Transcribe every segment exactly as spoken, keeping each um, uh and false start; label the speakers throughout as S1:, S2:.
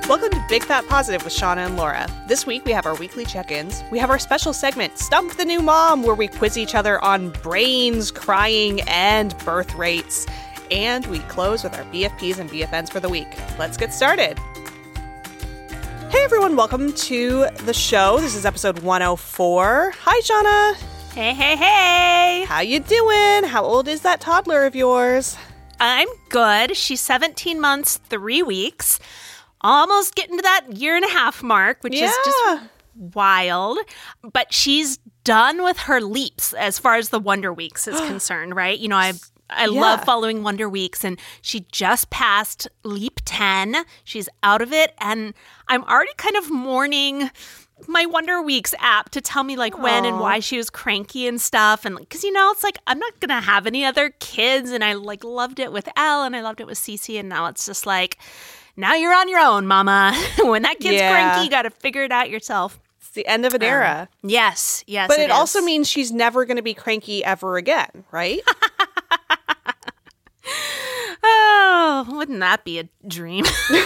S1: Welcome to Big Fat Positive with Shauna and Laura. This week we have our weekly check-ins. We have our special segment, Stump the New Mom, where we quiz each other on brains, crying, and birth rates. And we close with our B F Ps and B F Ns for the week. Let's get started. Hey everyone, welcome to the show. This is episode one oh four. Hi, Shauna.
S2: Hey, hey, hey.
S1: How you doing? How old is that toddler of yours?
S2: I'm good. She's seventeen months, three weeks. Almost getting to that year and a half mark, which
S1: yeah.
S2: is just wild. But she's done with her leaps as far as the Wonder Weeks is concerned, right? You know, I I
S1: yeah.
S2: love following Wonder Weeks, and she just passed leap ten. She's out of it, and I'm already kind of mourning my Wonder Weeks app to tell me like
S1: Aww.
S2: when and why she was cranky and stuff. And because, you know, it's like, I'm not going to have any other kids. And I like loved it with Elle and I loved it with Cece. And now it's just like, now you're on your own, mama. When that kid's
S1: yeah.
S2: cranky, you got to figure it out yourself.
S1: It's the end of an era.
S2: Um, yes, yes.
S1: But it,
S2: it
S1: also
S2: is.
S1: means she's never going to be cranky ever again, right?
S2: Oh, wouldn't that be a dream?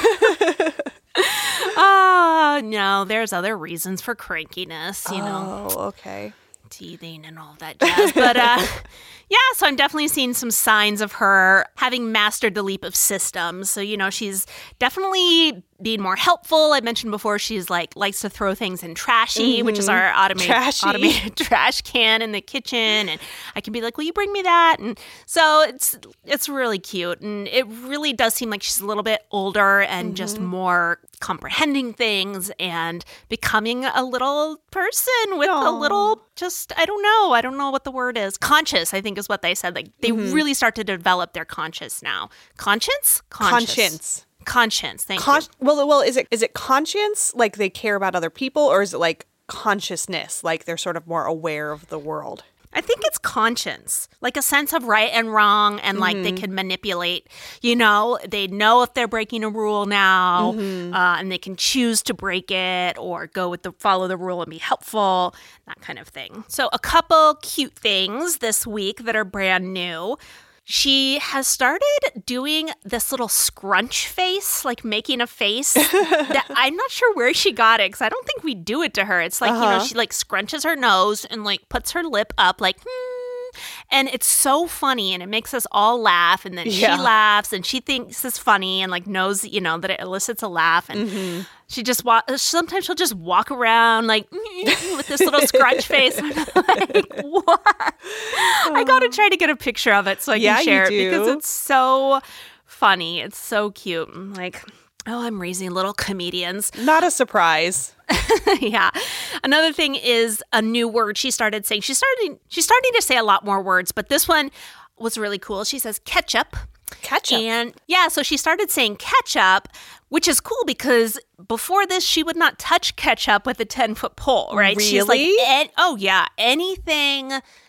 S2: Oh, no, there's other reasons for crankiness, you know.
S1: Oh, okay.
S2: Teething and all that jazz. But uh, yeah, so I'm definitely seeing some signs of her having mastered the leap of systems. So, you know, she's definitely being more helpful. I mentioned before she's like likes to throw things in Trashy, mm-hmm. which is our automated,
S1: Trashy.
S2: automated trash can in the kitchen. And I can be like, will you bring me that? And so it's it's really cute. And it really does seem like she's a little bit older and mm-hmm. just more comprehending things and becoming a little person with
S1: Aww.
S2: a little just, I don't know. I don't know what the word is. Conscious, I think is what they said. Like they mm-hmm. really start to develop their conscious now. Conscience? Conscious.
S1: Conscience.
S2: Conscience. Thank
S1: Con-
S2: you.
S1: Well, well, is it is it conscience, like they care about other people, or is it like consciousness, like they're sort of more aware of the world?
S2: I think it's conscience, like a sense of right and wrong, and like
S1: mm-hmm.
S2: they can manipulate, you know, they know if they're breaking a rule now, mm-hmm. uh, and they can choose to break it or go with the follow the rule and be helpful, that kind of thing. So a couple cute things this week that are brand new. She has started doing this little scrunch face, like making a face that I'm not sure where she got it because I don't think we do it to her. It's like, uh-huh. you know, she like scrunches her nose and like puts her lip up like, hmm. And it's so funny and it makes us all laugh. And then
S1: yeah.
S2: she laughs and she thinks it's funny and like knows, you know, that it elicits a laugh. And mm-hmm. she just walk. Sometimes she'll just walk around like with this little scrunch face. I'm like, what? Oh. I got to try to get a picture of it so I
S1: yeah,
S2: can share it
S1: do.
S2: because it's so funny. It's so cute. I'm like, oh, I'm raising little comedians.
S1: Not a surprise.
S2: Yeah. Another thing is a new word she started saying. She's starting, she's starting to say a lot more words, but this one was really cool. She says ketchup.
S1: Ketchup.
S2: And yeah, so she started saying ketchup, which is cool because before this, she would not touch ketchup with a ten-foot pole, right?
S1: Really?
S2: She's like, en- oh yeah, anything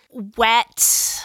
S2: wet,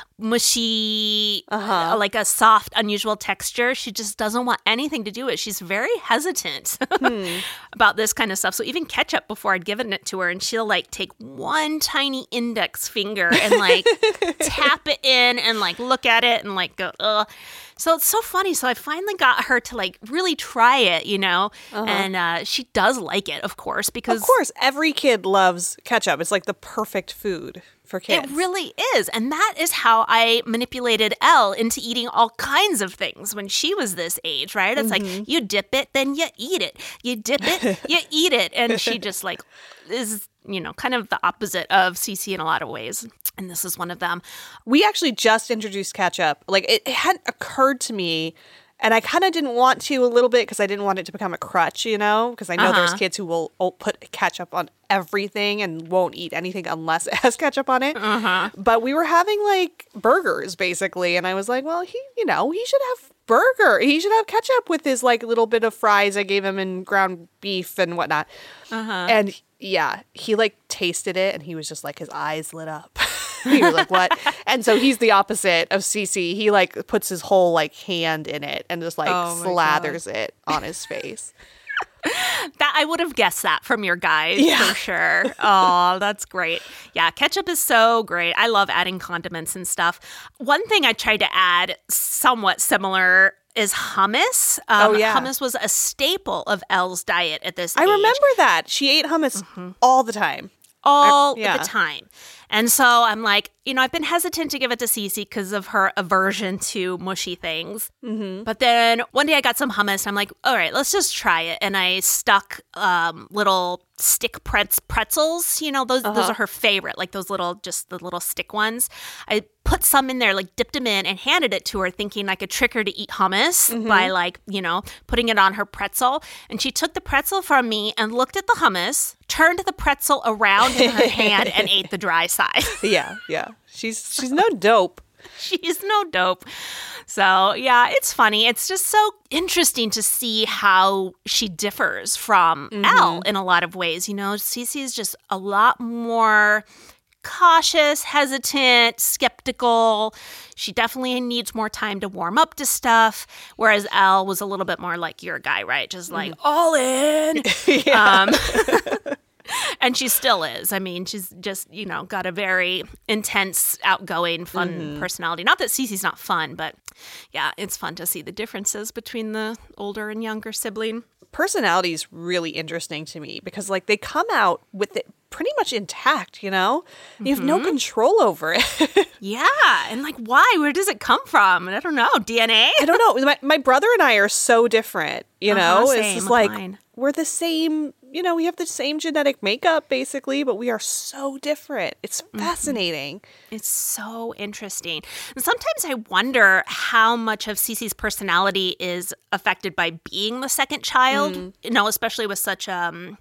S2: mushy,
S1: uh-huh.
S2: uh, like a soft, unusual texture. She just doesn't want anything to do with it. She's very hesitant hmm. about this kind of stuff. So even ketchup, before I'd given it to her, and she'll like take one tiny index finger and like tap it in and like look at it and like go, ugh. So it's so funny. So I finally got her to like really try it, you know, uh-huh. and uh, she does like it, of course, because
S1: of course every kid loves ketchup. It's like the perfect food for kids.
S2: It really is. And that is how I manipulated Elle into eating all kinds of things when she was this age, right? It's mm-hmm. like you dip it, then you eat it. You dip it, you eat it. And she just like is, you know, kind of the opposite of Cece in a lot of ways. And this is one of them.
S1: We actually just introduced ketchup. Like it, it hadn't occurred to me. And I kind of didn't want to a little bit because I didn't want it to become a crutch, you know, because I know uh-huh. there's kids who will put ketchup on everything and won't eat anything unless it has ketchup on it.
S2: Uh-huh.
S1: But we were having like burgers basically. And I was like, well, he, you know, he should have burger. He should have ketchup with his like little bit of fries I gave him and ground beef and whatnot.
S2: Uh-huh.
S1: And yeah, he like tasted it and he was just like, his eyes lit up. He was like, what? And so he's the opposite of Cece. He like puts his whole like hand in it and just like
S2: oh
S1: slathers God. it on his face.
S2: That I would have guessed that from your guys
S1: yeah.
S2: for sure. Oh, that's great. Yeah, ketchup is so great. I love adding condiments and stuff. One thing I tried to add somewhat similar is hummus. Um,
S1: Oh, yeah.
S2: Hummus was a staple of Elle's diet at this
S1: I
S2: age.
S1: remember that. She ate hummus all the time.
S2: all
S1: I- yeah.
S2: the time. And so I'm like, you know, I've been hesitant to give it to Cece because of her aversion to mushy things. Mm-hmm. But then one day I got some hummus. And I'm like, all right, let's just try it. And I stuck um, little stick pretz- pretzels. You know, those
S1: Uh-huh.
S2: those are her favorite, like those little, just the little stick ones. I put some in there, like dipped them in and handed it to her thinking I could trick her to eat hummus
S1: Mm-hmm.
S2: by like, you know, putting it on her pretzel. And she took the pretzel from me and looked at the hummus, turned the pretzel around in her hand and ate the dry side.
S1: Yeah, yeah. She's she's no dope.
S2: She's no dope. So, yeah, it's funny. It's just so interesting to see how she differs from Elle in a lot of ways. You know, Cece is just a lot more cautious, hesitant, skeptical. She definitely needs more time to warm up to stuff. Whereas Elle was a little bit more like your guy, right? Just like all in. Um, and she still is. I mean, she's just, you know, got a very intense, outgoing, fun personality. Not that Cece's not fun, but yeah, it's fun to see the differences between the older and younger sibling.
S1: Personality is really interesting to me because, like, they come out with it pretty much intact, you know? You have no control over it.
S2: Yeah. And like, why? Where does it come from? I don't know. D N A?
S1: I don't know. My, my brother and I are so different, you
S2: Uh-huh,
S1: know?
S2: same
S1: It's just
S2: with
S1: like,
S2: mine.
S1: we're the same, you know, we have the same genetic makeup, basically, but we are so different. It's fascinating.
S2: It's so interesting. And sometimes I wonder how much of Cece's personality is affected by being the second child, you know, especially with such um,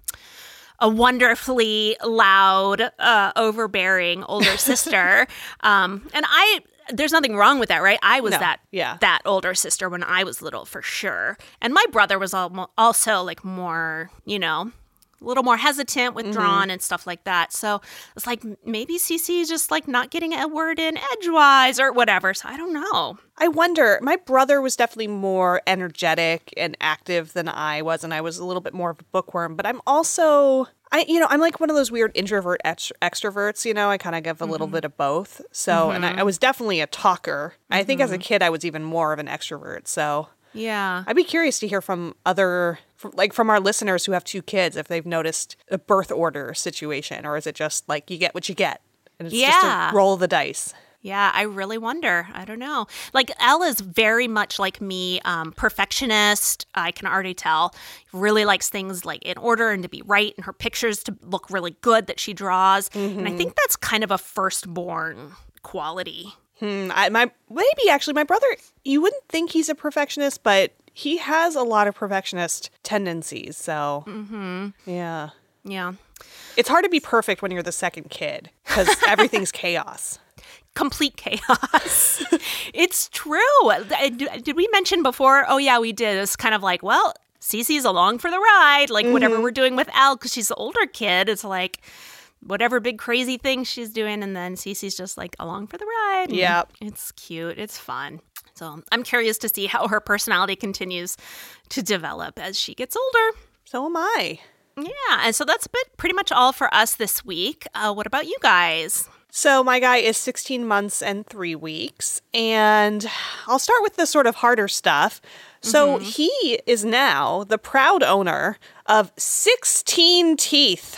S2: a wonderfully loud, uh, overbearing older sister. um, and I, there's nothing wrong with that, right? I was
S1: No,
S2: that
S1: yeah.
S2: that older sister when I was little, for sure. And my brother was al- also like more, you know, a little more hesitant, withdrawn,
S1: Mm-hmm.
S2: and stuff like that. So it's like maybe Cece is just like not getting a word in edgewise or whatever. So I don't know.
S1: I wonder, my brother was definitely more energetic and active than I was, and I was a little bit more of a bookworm, but I'm also, I, you know, I'm like one of those weird introvert ext- extroverts, you know, I kind of give a little bit of both. So, and I, I was definitely a talker. I think as a kid, I was even more of an extrovert. So
S2: Yeah.
S1: I'd be curious to hear from other, from, like from our listeners who have two kids, if they've noticed a birth order situation, or is it just like you get what you get? And it's just
S2: Yeah.
S1: a roll of the dice.
S2: Yeah, I really wonder. I don't know. Like, Elle is very much like me, um, perfectionist. I can already tell. Really likes things like in order and to be right, and her pictures to look really good that she draws. And I think that's kind of a firstborn quality.
S1: Hmm, I, my maybe actually my brother, you wouldn't think he's a perfectionist, but he has a lot of perfectionist tendencies. So yeah,
S2: Yeah.
S1: it's hard to be perfect when you're the second kid because everything's chaos.
S2: Complete chaos. It's true. Did did we mention before? Oh, yeah, we did. It's kind of like, well, Cece's along for the ride, like whatever we're doing with Elle, because she's the older kid. It's like whatever big crazy thing she's doing, and then Cece's just like along for the ride. And
S1: Yep.
S2: it's cute. It's fun. So I'm curious to see how her personality continues to develop as she gets older.
S1: So am I.
S2: Yeah, and so that's been pretty much all for us this week. Uh, what about you guys?
S1: So my guy is sixteen months and three weeks, and I'll start with the sort of harder stuff. So he is now the proud owner of sixteen teeth.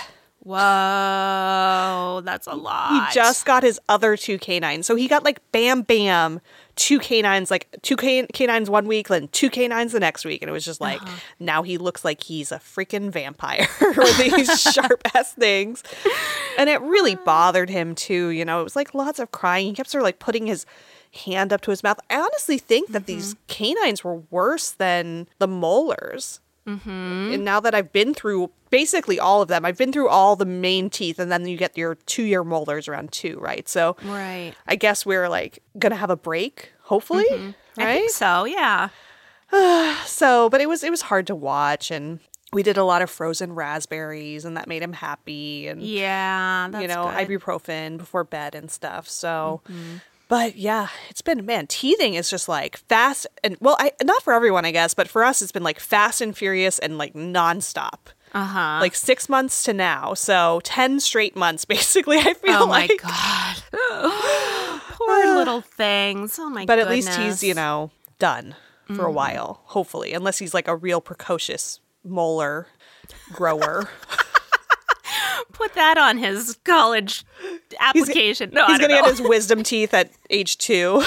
S2: Whoa, that's a lot.
S1: He just got his other two canines. So he got like bam, bam, two canines, like two can- canines one week, then two canines the next week. And it was just like, now he looks like he's a freaking vampire with these sharp ass things. And it really bothered him too. You know, it was like lots of crying. He kept sort of like putting his hand up to his mouth. I honestly think that these canines were worse than the molars. Mm-hmm. And now that I've been through basically all of them, I've been through all the main teeth, and then you get your two-year molars around two, right? So
S2: Right.
S1: I guess we're like gonna have a break, hopefully,
S2: I
S1: right?
S2: think so, yeah.
S1: So, but it was it was hard to watch, and we did a lot of frozen raspberries, and that made him happy, and
S2: Yeah, that's
S1: you know,
S2: good.
S1: ibuprofen before bed and stuff. So. But yeah, it's been, man, teething is just like fast and, well, I not for everyone, I guess, but for us, it's been like fast and furious and like nonstop.
S2: Uh-huh.
S1: Like six months to now. So ten straight months, basically, I feel
S2: Oh my
S1: like.
S2: God. Poor little things. Oh my
S1: But
S2: goodness.
S1: at least he's, you know, done. for a while, hopefully, unless he's like a real precocious molar grower.
S2: Put that on his college application.
S1: He's,
S2: no,
S1: he's
S2: I don't
S1: gonna
S2: know.
S1: get his wisdom teeth at age two.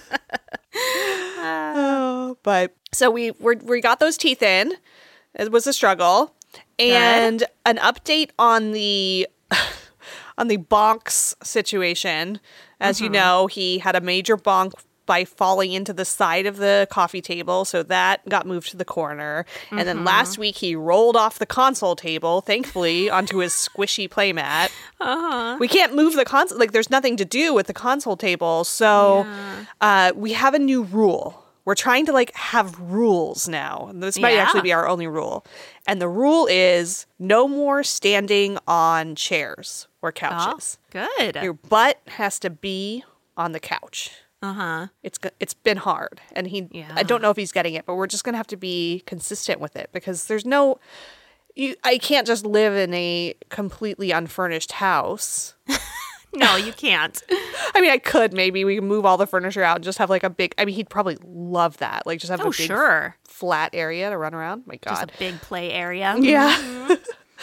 S1: Oh, but so we we're, we got those teeth in. It was a struggle, and
S2: Good.
S1: an update on the on the bonks situation. As
S2: Mm-hmm.
S1: you know, he had a major bonk by falling into the side of the coffee table, so that got moved to the corner. And
S2: Mm-hmm.
S1: then last week he rolled off the console table, thankfully, onto his squishy playmat.
S2: Uh-huh.
S1: We can't move the console, like there's nothing to do with the console table, so
S2: Yeah.
S1: uh, we have a new rule. We're trying to like have rules now. And this might
S2: Yeah.
S1: actually be our only rule. And the rule is no more standing on chairs or
S2: Oh,
S1: couches.
S2: good.
S1: Your butt has to be on the couch.
S2: Uh-huh.
S1: It's go- it's been hard, and he
S2: Yeah.
S1: I don't know if he's getting it, but we're just gonna have to be consistent with it because there's no you I can't just live in a completely unfurnished house.
S2: No, you can't.
S1: I mean, I could maybe we can move all the furniture out and just have like a big. I mean, he'd probably love that, like just have
S2: Oh,
S1: a big
S2: sure.
S1: flat area to run around. My
S2: Just
S1: God,
S2: a big play area.
S1: yeah.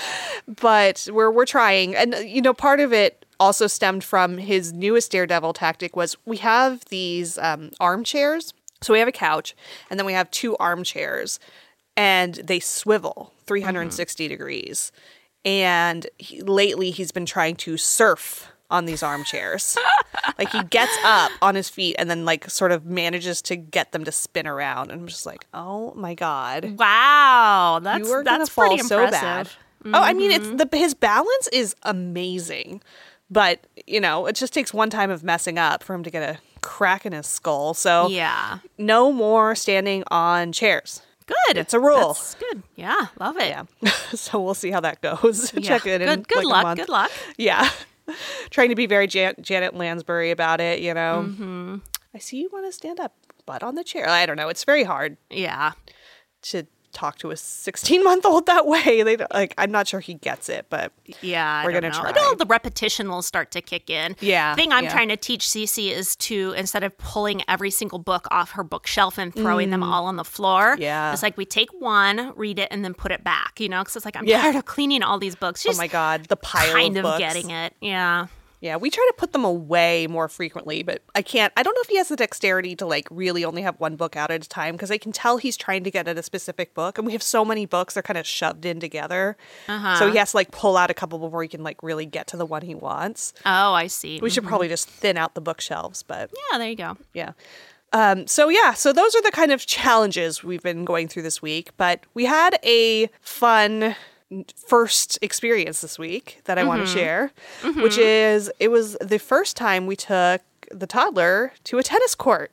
S1: But we're we're trying, and uh, you know, part of it also stemmed from his newest daredevil tactic was we have these um, armchairs. So we have a couch, and then we have two armchairs, and they swivel three hundred sixty degrees. And he, lately, he's been trying to surf on these armchairs. Like he gets up on his feet and then like sort of manages to get them to spin around. And I'm just like, oh my God.
S2: Wow. That's
S1: You are gonna
S2: that's
S1: fall
S2: pretty
S1: so
S2: impressive.
S1: bad. Oh, I mean, it's the his balance is amazing, but you know, it just takes one time of messing up for him to get a crack in his skull. So
S2: Yeah.
S1: no more standing on chairs.
S2: Good.
S1: It's a rule.
S2: That's good. Yeah. Love it.
S1: Yeah. So we'll see how that goes.
S2: Yeah.
S1: Check it in.
S2: Good, good
S1: like a
S2: luck.
S1: month.
S2: Good luck.
S1: Yeah. Trying to be very Jan- Janet Lansbury about it, you know. Mm-hmm. I see you want to stand up, butt on the chair. I don't know. It's very hard
S2: Yeah.
S1: to talk to a sixteen-month-old that way. They don't, like. I'm not sure he gets it, but
S2: Yeah, I
S1: We're
S2: don't
S1: gonna
S2: know.
S1: try.
S2: Well, the repetition will start to kick in.
S1: Yeah,
S2: The thing I'm
S1: yeah.
S2: trying to teach Cece is to, instead of pulling every single book off her bookshelf and throwing them all on the floor,
S1: Mm. Yeah.
S2: it's like we take one, read it, and then put it back, you know? Because it's like, I'm
S1: Yeah.
S2: tired of cleaning all these books.
S1: oh
S2: She's
S1: my God, the pile
S2: kind
S1: of
S2: of
S1: books.
S2: getting it. Yeah.
S1: Yeah, we try to put them away more frequently, but I can't. I don't know if he has the dexterity to like really only have one book out at a time because I can tell he's trying to get at a specific book, and we have so many books they're kind of shoved in together.
S2: Uh-huh.
S1: So he has to like pull out a couple before he can like really get to the one he wants.
S2: Oh, I see.
S1: We should probably just thin out the bookshelves, but
S2: Yeah, there you go.
S1: yeah. Um, so yeah, so those are the kind of challenges we've been going through this week, but we had a fun first experience this week that I want to share, which is it was the first time we took the toddler to a tennis court.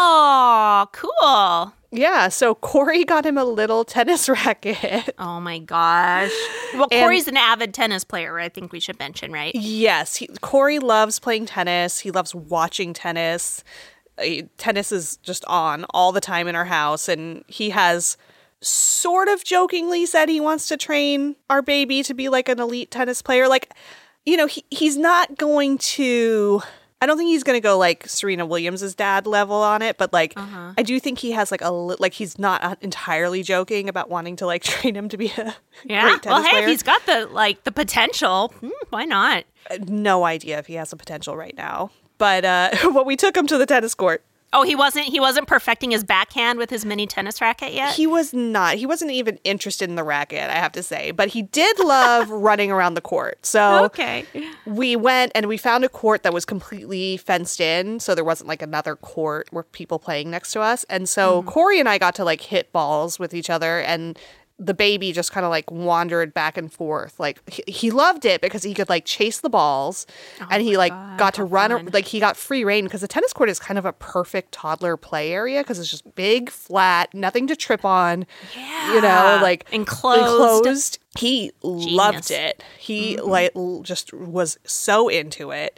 S2: Oh, cool.
S1: Yeah, so Corey got him a little tennis racket.
S2: Oh my gosh. Well,
S1: And-
S2: Corey's an avid tennis player, I think we should mention, right?
S1: Yes, he, Corey loves playing tennis. He loves watching tennis. Uh, tennis is just on all the time in our house, and he has sort of jokingly said he wants to train our baby to be like an elite tennis player. Like, you know, he, he's not going to. I don't think he's going to go like Serena Williams' dad level on it, but like I do think he has like a li- like he's not entirely joking about wanting to like train him to be a
S2: Yeah.
S1: great tennis
S2: Well, hey,
S1: player.
S2: if he's got the like the potential, hmm, why not?
S1: No idea if he has the potential right now. But uh, but we took him to the tennis court.
S2: Oh, he wasn't he wasn't perfecting his backhand with his mini tennis racket yet?
S1: He was not. He wasn't even interested in the racket, I have to say. But he did love running around the court. So
S2: Okay.
S1: we went and we found a court that was completely fenced in. So there wasn't like another court where people playing next to us. And so Corey and I got to like hit balls with each other, and the baby just kind of like wandered back and forth. Like he, he loved it because he could like chase the balls, and he like
S2: God,
S1: got to
S2: how
S1: run,
S2: fun.
S1: like he got free reign because the tennis court is kind of a perfect toddler play area because it's just big, flat, nothing to trip on. You know,
S2: Yeah.
S1: like
S2: Enclosed.
S1: enclosed. He loved it. He like l- just was so into it.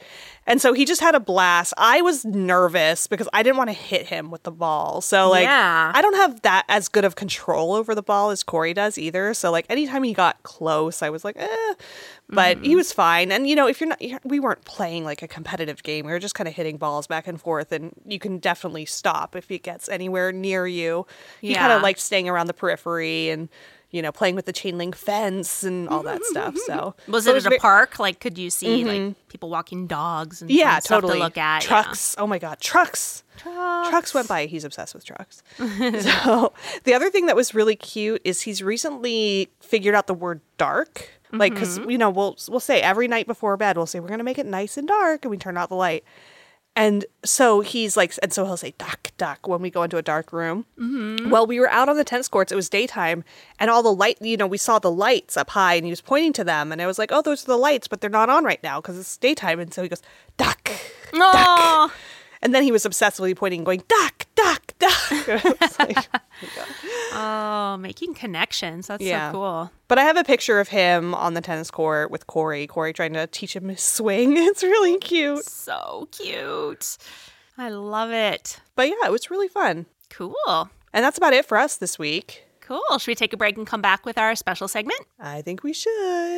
S1: And so he just had a blast. I was nervous because I didn't want to hit him with the ball. So, like,
S2: yeah.
S1: I don't have that as good of control over the ball as Corey does either. So, like, anytime he got close, I was like, eh. But mm. he was fine. And, you know, if you're not, we weren't playing like a competitive game. We were just kind of hitting balls back and forth. And you can definitely stop if it gets anywhere near you. He
S2: yeah.
S1: kind of liked staying around the periphery and, you know, playing with the chain link fence and all that stuff. So
S2: was
S1: so
S2: it,
S1: it was
S2: at a
S1: very-
S2: park? Like, could you see
S1: mm-hmm.
S2: like people walking dogs and
S1: yeah,
S2: fun stuff
S1: totally.
S2: to look at?
S1: Trucks. Yeah. Oh my God, trucks.
S2: Trucks.
S1: Trucks went by. He's obsessed with trucks. So the other thing that was really cute is he's recently figured out the word dark. Like, because, you know, we'll we'll say every night before bed, we'll say, we're going to make it nice and dark. And we turn out the light. And so he's like, and so he'll say, duck, duck, when we go into a dark room. Mm-hmm. Well, we were out on the tennis courts. It was daytime. And all the light, you know, we saw the lights up high and he was pointing to them. And I was like, oh, those are the lights, but they're not on right now because it's daytime. And so he goes, duck,
S2: Aww.
S1: duck. And then he was obsessively pointing, going, duck, duck, duck. Like, oh,
S2: oh, making connections. That's yeah. so cool.
S1: But I have a picture of him on the tennis court with Corey. Corey trying to teach him his swing. It's really cute.
S2: So cute. I love it.
S1: But yeah, it was really fun.
S2: Cool.
S1: And that's about it for us this week.
S2: Cool. Should we take a break and come back with our special segment?
S1: I think we should.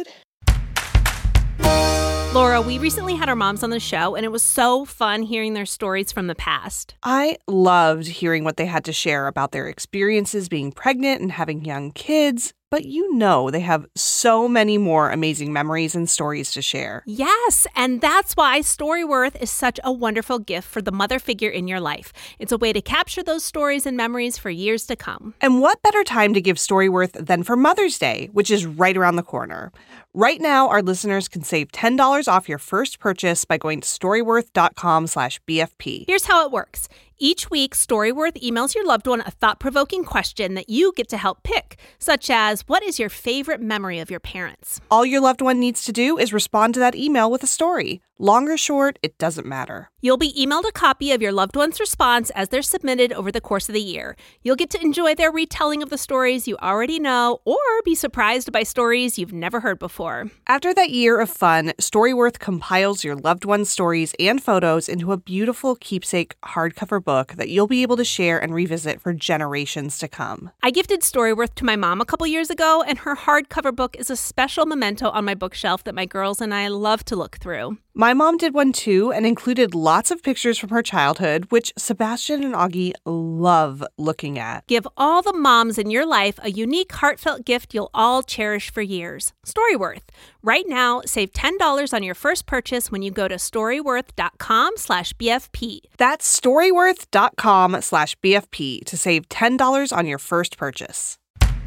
S2: Laura, we recently had our moms on the show, and it was so fun hearing their stories from the past.
S1: I loved hearing what they had to share about their experiences being pregnant and having young kids. But you know they have so many more amazing memories and stories to share.
S2: Yes, and that's why Storyworth is such a wonderful gift for the mother figure in your life. It's a way to capture those stories and memories for years to come.
S1: And what better time to give Storyworth than for Mother's Day, which is right around the corner. Right now, our listeners can save ten dollars off your first purchase by going to storyworth.com slash BFP.
S2: Here's how it works. Each week, Storyworth emails your loved one a thought-provoking question that you get to help pick, such as, what is your favorite memory of your parents?
S1: All your loved one needs to do is respond to that email with a story. Long or short, it doesn't matter.
S2: You'll be emailed a copy of your loved one's response as they're submitted over the course of the year. You'll get to enjoy their retelling of the stories you already know or be surprised by stories you've never heard before.
S1: After that year of fun, Storyworth compiles your loved one's stories and photos into a beautiful keepsake hardcover book that you'll be able to share and revisit for generations to come.
S2: I gifted Storyworth to my mom a couple years ago, and her hardcover book is a special memento on my bookshelf that my girls and I love to look through.
S1: My mom did one too and included lots of pictures from her childhood, which Sebastian and Augie love looking at.
S2: Give all the moms in your life a unique, heartfelt gift you'll all cherish for years. Storyworth. Right now, save ten dollars on your first purchase when you go to storyworth.com slash BFP.
S1: That's storyworth.com slash BFP to save ten dollars on your first purchase.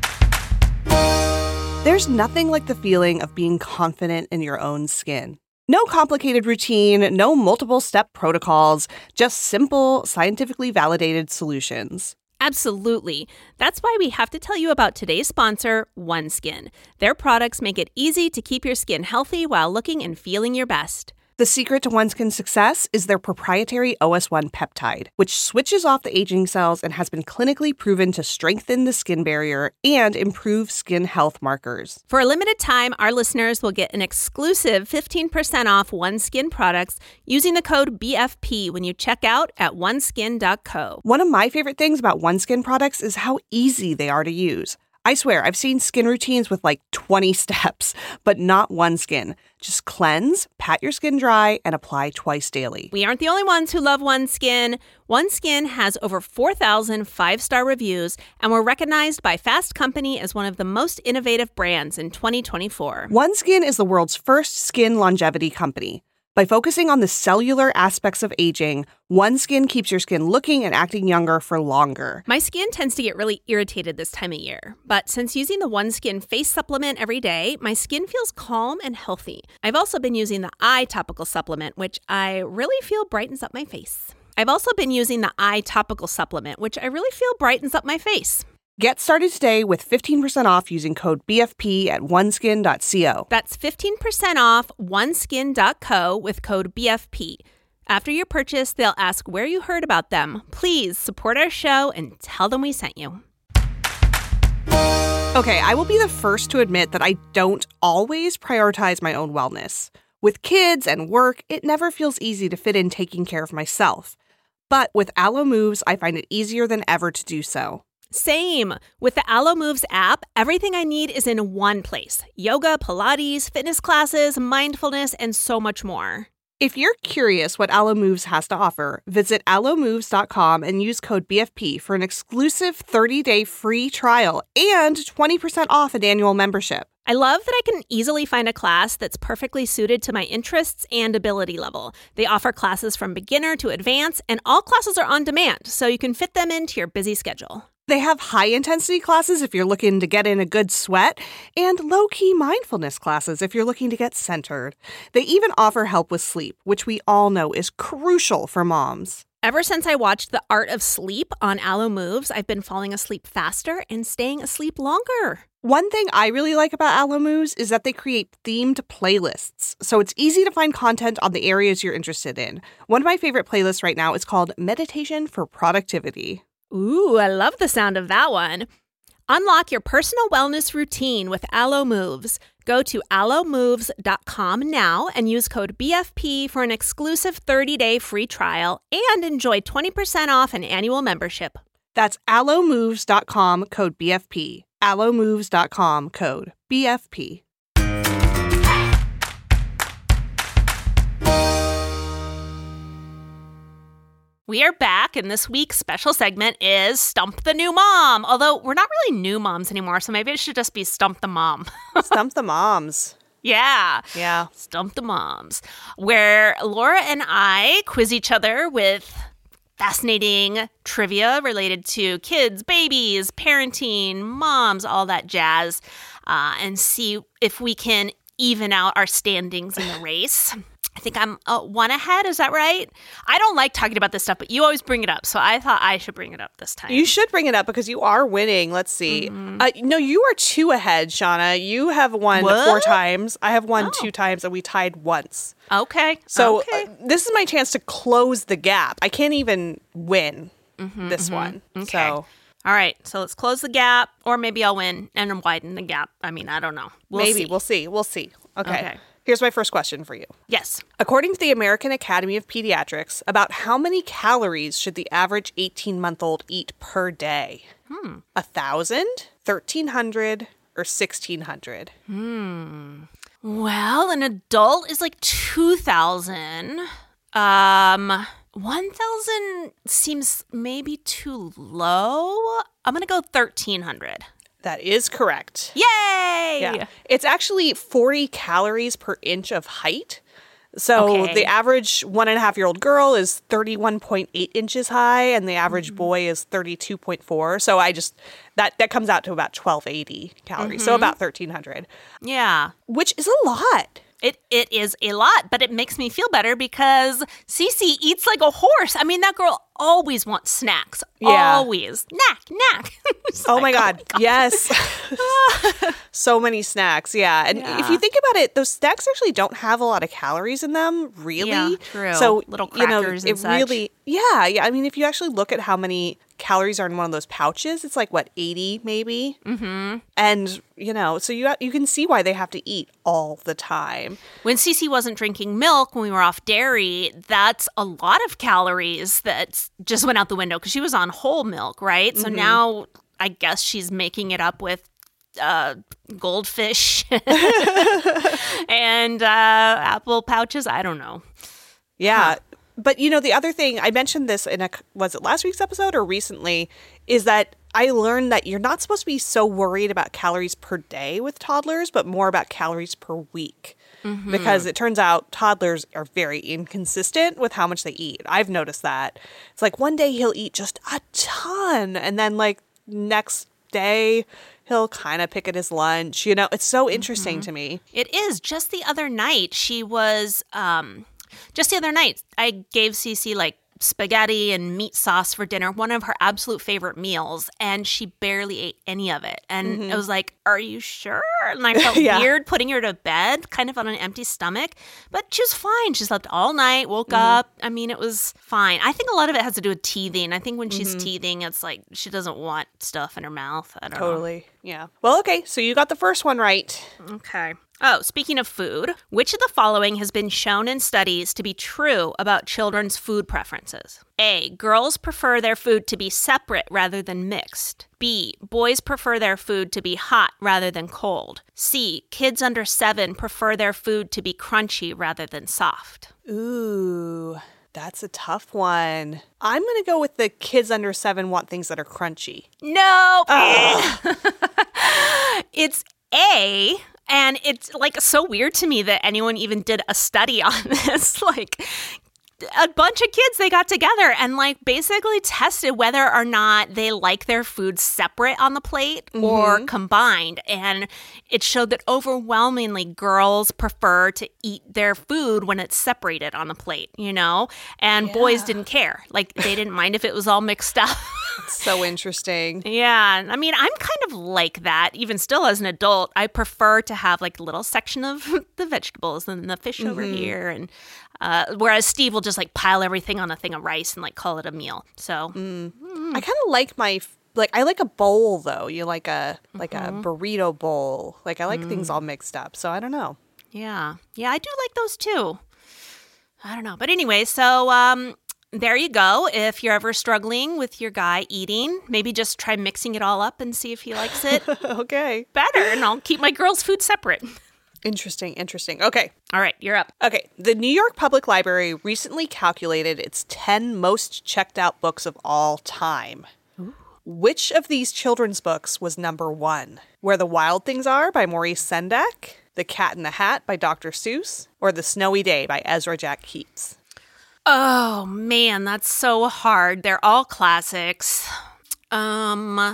S1: There's nothing like the feeling of being confident in your own skin. No complicated routine, no multiple step protocols, just simple, scientifically validated solutions.
S2: Absolutely. That's why we have to tell you about today's sponsor, OneSkin. Their products make it easy to keep your skin healthy while looking and feeling your best.
S1: The secret to OneSkin's success is their proprietary O S one peptide, which switches off the aging cells and has been clinically proven to strengthen the skin barrier and improve skin health markers.
S2: For a limited time, our listeners will get an exclusive fifteen percent off OneSkin products using the code B F P when you check out at one skin dot co.
S1: One of my favorite things about OneSkin products is how easy they are to use. I swear, I've seen skin routines with like twenty steps, but not OneSkin. Just cleanse, pat your skin dry, and apply twice daily.
S2: We aren't the only ones who love OneSkin. OneSkin has over four thousand five-star reviews, and we're recognized by Fast Company as one of the most innovative brands in twenty twenty-four.
S1: OneSkin is the world's first skin longevity company. By focusing on the cellular aspects of aging, OneSkin keeps your skin looking and acting younger for longer.
S2: My skin tends to get really irritated this time of year, but since using the OneSkin face supplement every day, my skin feels calm and healthy. I've also been using the eye topical supplement, which I really feel brightens up my face. I've also been using the eye topical supplement, which I really feel brightens up my face.
S1: Get started today with fifteen percent off using code B F P at one skin dot co.
S2: That's fifteen percent off one skin dot co with code B F P. After your purchase, they'll ask where you heard about them. Please support our show and tell them we sent you.
S1: Okay, I will be the first to admit that I don't always prioritize my own wellness. With kids and work, it never feels easy to fit in taking care of myself. But with Alo Moves, I find it easier than ever to do so.
S2: Same. With the Alo Moves app, everything I need is in one place. Yoga, Pilates, fitness classes, mindfulness, and so much more.
S1: If you're curious what Alo Moves has to offer, visit alo moves dot com and use code B F P for an exclusive thirty-day free trial and twenty percent off an annual membership.
S2: I love that I can easily find a class that's perfectly suited to my interests and ability level. They offer classes from beginner to advanced, and all classes are on demand, so you can fit them into your busy schedule.
S1: They have high-intensity classes if you're looking to get in a good sweat, and low-key mindfulness classes if you're looking to get centered. They even offer help with sleep, which we all know is crucial for moms.
S2: Ever since I watched The Art of Sleep on Alo Moves, I've been falling asleep faster and staying asleep longer.
S1: One thing I really like about Alo Moves is that they create themed playlists, so it's easy to find content on the areas you're interested in. One of my favorite playlists right now is called Meditation for Productivity.
S2: Ooh, I love the sound of that one. Unlock your personal wellness routine with Alo Moves. Go to alo moves dot com now and use code B F P for an exclusive thirty-day free trial and enjoy twenty percent off an annual membership.
S1: That's alo moves dot com, code B F P. alo moves dot com, code B F P.
S2: We are back, and this week's special segment is Stump the New Mom. Although we're not really new moms anymore, so maybe it should just be Stump the Mom.
S1: Stump the moms.
S2: Yeah.
S1: Yeah.
S2: Stump the Moms, where Laura and I quiz each other with fascinating trivia related to kids, babies, parenting, moms, all that jazz, uh, and see if we can even out our standings in the race. I think I'm uh, one ahead. Is that right? I don't like talking about this stuff, but you always bring it up. So I thought I should bring it up this time.
S1: You should bring it up because you are winning. Let's see. Mm-hmm. Uh, no, you are two ahead, Shauna. You have won
S2: what?
S1: four times. I have won
S2: oh.
S1: two times, and we tied once.
S2: Okay.
S1: So
S2: okay.
S1: Uh, this is my chance to close the gap. I can't even win mm-hmm, this mm-hmm. one.
S2: Okay.
S1: So.
S2: All right. So let's close the gap, or maybe I'll win and widen the gap. I mean, I don't know. We'll
S1: maybe.
S2: See.
S1: We'll see. We'll see. Okay.
S2: Okay.
S1: Here's my first question for you.
S2: Yes.
S1: According to the American Academy of Pediatrics, about how many calories should the average eighteen-month-old eat per day?
S2: Hmm.
S1: A thousand, thirteen hundred, or sixteen hundred?
S2: Hmm. Well, an adult is like two thousand. Um, one thousand seems maybe too low. I'm gonna go thirteen hundred.
S1: That is correct.
S2: Yay!
S1: Yeah. It's actually forty calories per inch of height. So
S2: okay.
S1: the average one and a half year old girl is thirty-one point eight inches high, and the average mm-hmm. boy is thirty-two point four. So I just, that, that comes out to about twelve eighty calories. Mm-hmm. So about thirteen hundred.
S2: Yeah.
S1: Which is a lot.
S2: It It is a lot, but it makes me feel better because Cece eats like a horse. I mean, that girl always wants snacks.
S1: Yeah.
S2: Always. Knack, knack.
S1: oh,
S2: like,
S1: my God.
S2: oh my God.
S1: Yes. So many snacks. Yeah. And
S2: yeah.
S1: if you think about it, those snacks actually don't have a lot of calories in them, really.
S2: Yeah, true.
S1: So,
S2: little crackers
S1: you know,
S2: and
S1: it
S2: such.
S1: really, yeah. Yeah. I mean, if you actually look at how many calories are in one of those pouches, it's like, what, eighty maybe?
S2: Mm-hmm.
S1: And, you know, so you you can see why they have to eat all the time.
S2: When Cece wasn't drinking milk, when we were off dairy, that's a lot of calories that just went out the window because she was on whole milk, right? So mm-hmm. now I guess she's making it up with uh, goldfish and uh, apple pouches. I don't know.
S1: Yeah.
S2: Huh.
S1: But, you know, the other thing, I mentioned this in a, was it last week's episode or recently, is that I learned that you're not supposed to be so worried about calories per day with toddlers, but more about calories per week. Mm-hmm. Because it turns out toddlers are very inconsistent with how much they eat. I've noticed that. It's like one day he'll eat just a ton, and then like next day he'll kind of pick at his lunch. You know, it's so interesting mm-hmm. to me.
S2: It is. Just the other night, she was... Um Just the other night, I gave Cece like spaghetti and meat sauce for dinner, one of her absolute favorite meals, and she barely ate any of it. And mm-hmm. it was like, are you sure? And I felt yeah. weird putting her to bed, kind of on an empty stomach. But she was fine. She slept all night, woke mm-hmm. up. I mean, it was fine. I think a lot of it has to do with teething. I think when she's mm-hmm. teething, it's like she doesn't want stuff in her mouth. I don't
S1: totally.
S2: know.
S1: Yeah. Well, okay. So you got the first one right.
S2: Okay. Oh, speaking of food, which of the following has been shown in studies to be true about children's food preferences? A. Girls prefer their food to be separate rather than mixed. B. Boys prefer their food to be hot rather than cold. C. Kids under seven prefer their food to be crunchy rather than soft.
S1: Ooh, that's a tough one. I'm going to go with the kids under seven want things that are crunchy.
S2: Nope. It's A. And it's like so weird to me that anyone even did a study on this. Like a bunch of kids, they got together and like basically tested whether or not they like their food separate on the plate mm-hmm. or combined. And it showed that overwhelmingly girls prefer to eat their food when it's separated on the plate, you know, and yeah. boys didn't care. Like they didn't mind if it was all mixed up.
S1: So interesting.
S2: Yeah. I mean, I'm kind of like that. Even still as an adult, I prefer to have like a little section of the vegetables and the fish mm-hmm. over here. And uh, whereas Steve will just like pile everything on a thing of rice and like call it a meal. So
S1: mm. Mm. I kind of like my, like, I like a bowl though. You like a, like mm-hmm. a burrito bowl. Like I like mm. things all mixed up. So I don't know.
S2: Yeah. Yeah. I do like those too. I don't know. But anyway, so, um, there you go. If you're ever struggling with your guy eating, maybe just try mixing it all up and see if he likes it
S1: okay.
S2: better. And I'll keep my girls' food separate.
S1: Interesting, interesting. Okay.
S2: All right, you're up.
S1: Okay. The New York Public Library recently calculated its ten most checked out books of all time. Ooh. Which of these children's books was number one? Where the Wild Things Are by Maurice Sendak, The Cat in the Hat by Doctor Seuss, or The Snowy Day by Ezra Jack Keats?
S2: Oh, man, that's so hard. They're all classics. Um,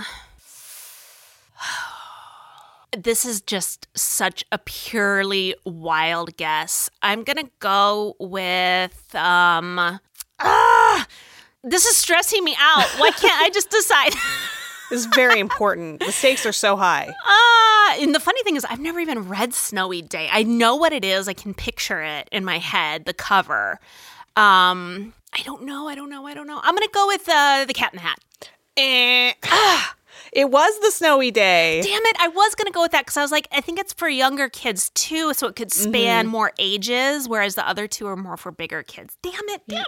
S2: this is just such a purely wild guess. I'm going to go with, um, ah, this is stressing me out. Why can't I just decide?
S1: This is very important. The stakes are so high.
S2: Ah, uh, and the funny thing is I've never even read Snowy Day. I know what it is. I can picture it in my head, the cover. Um, I don't know. I don't know. I don't know. I'm going to go with uh, The Cat in the Hat.
S1: Eh. Ah, it was The Snowy Day.
S2: Damn it. I was going to go with that because I was like, I think it's for younger kids too, so it could span mm-hmm. more ages, whereas the other two are more for bigger kids. Damn it. Damn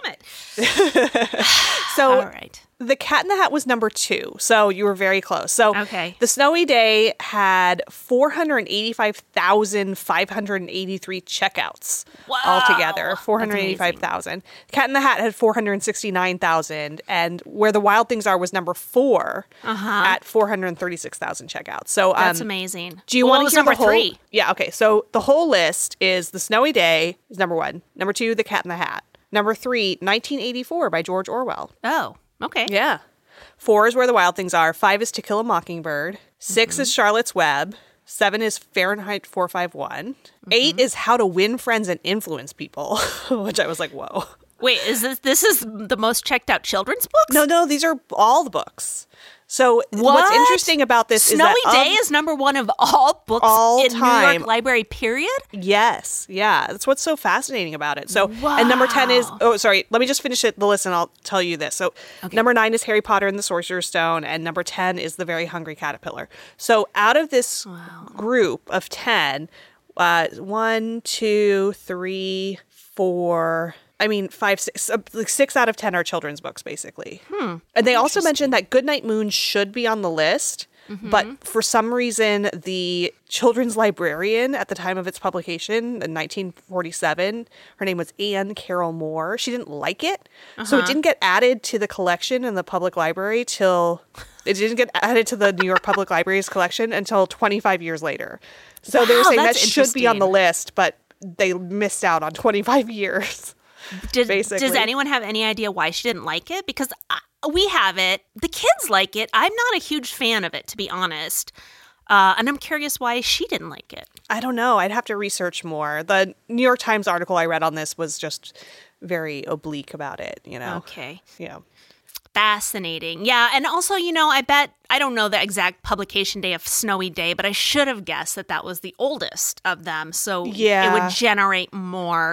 S2: it.
S1: So
S2: all right.
S1: The Cat in the Hat was number two, so you were very close. So
S2: okay. The
S1: Snowy Day had four hundred eighty-five thousand five hundred eighty-three checkouts
S2: wow.
S1: altogether. four hundred eighty-five thousand. Cat in the Hat had four hundred sixty-nine thousand, and Where the Wild Things Are was number four uh-huh. at four hundred thirty-six thousand checkouts. So um,
S2: that's amazing.
S1: Do you
S2: well,
S1: want to
S2: hear
S1: number
S2: the whole?
S1: Three? Yeah. Okay. So the whole list is The Snowy Day is number one. Number two, The Cat in the Hat. Number three, nineteen eighty-four by George Orwell.
S2: Oh. Okay.
S1: Yeah. Four is Where the Wild Things Are. Five is To Kill a Mockingbird. Six mm-hmm. is Charlotte's Web. Seven is Fahrenheit four fifty-one. Mm-hmm. Eight is How to Win Friends and Influence People, which I was like, whoa.
S2: Wait, is this this is the most checked out children's books?
S1: No, no, these are all the books. So
S2: what?
S1: what's interesting about this
S2: Snowy
S1: is that
S2: Day is number one of all books
S1: all
S2: in
S1: time.
S2: New York Library, period?
S1: Yes. Yeah. That's what's so fascinating about it. So,
S2: wow.
S1: And number ten is, oh, sorry, let me just finish it, the list and I'll tell you this. So okay. Number nine is Harry Potter and the Sorcerer's Stone, and number ten is The Very Hungry Caterpillar. So out of this wow. group of ten, uh, one, two, three, four... I mean, five, six, uh, like six out of ten are children's books, basically.
S2: Hmm.
S1: And they also mentioned that Goodnight Moon should be on the list, mm-hmm. but for some reason, the children's librarian at the time of its publication in nineteen forty-seven, her name was Anne Carroll Moore. She didn't like it, uh-huh. so it didn't get added to the collection in the public library till it didn't get added to the New York Public Library's collection until twenty-five years later. So wow, they were saying that should be on the list, but they missed out on twenty-five years.
S2: Did, does anyone have any idea why she didn't like it? Because I, we have it. The kids like it. I'm not a huge fan of it, to be honest. Uh, and I'm curious why she didn't like it.
S1: I don't know. I'd have to research more. The New York Times article I read on this was just very oblique about it, you know?
S2: Okay.
S1: Yeah.
S2: Fascinating. Yeah. And also, you know, I bet, I don't know the exact publication day of Snowy Day, but I should have guessed that that was the oldest of them. So yeah. It would generate more